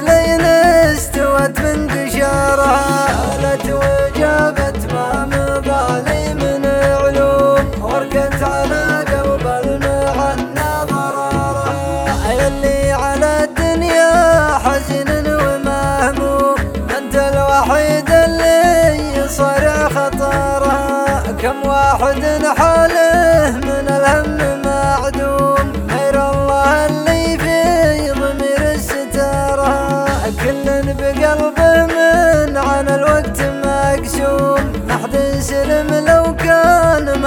لين استوت من قشارها قالت وجابت ما مضالي من علوم ورقت على قلب المعنى ضرارها يلي على الدنيا حزن ومهموم انت الوحيد اللي صرع خطرها كم واحد حاله من الهم معدوم غير الله اللي في ضمير ستارها كل بقلبه من عن الوقت مقسوم ما حد سلم لو كان